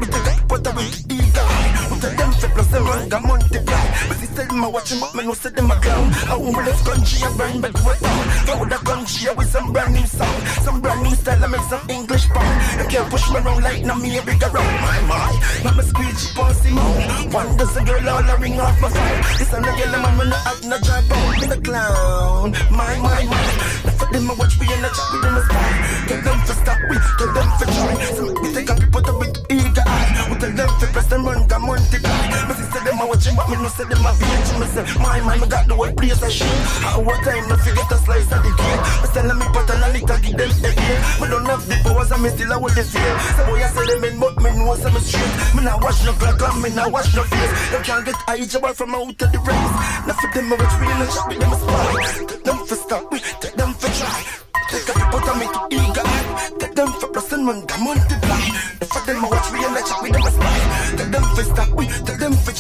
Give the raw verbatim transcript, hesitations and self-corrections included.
we take a put away the eagle eye. We tell them for plus them run, got multiply. But they tell them I watch them up, man, no say them a clown. I won't left country, I burn back what down. Go the country, with some brand new sound. Some brand new style, I make some English pound. They can't push me around like no me a big around. My, my, mama squeegee pussy mouth. One does a girl all a ring off my phone. This a no yellow man, me no have no drive out. Me the clown, my, my, my. For them I watch me and I chat with them a spy. Tell them for stop, we tell them for try. So we take a put up with eager eye. We tell them for press them run, got multiply. But they say them I watch him, but me no say them a bitch. Me say, my, my, me got the whole place a shit. At what time me forget a slice of the cake. Me tell them me put on a little give them a ear. Me don't have the powers and me still a hold the fear. So boy I say them in but me know some straight. Me not watch no clock and me not watch no face. Them can't get eye jabber from out of the race. Now for them I watch me and I chat with them a spy. Take them for stop, we take them for try. Take a put on me to eager eye. Take them for plus and run, can multiply. For them I watch me and I chat with them a spy. Take them for stop, we take them for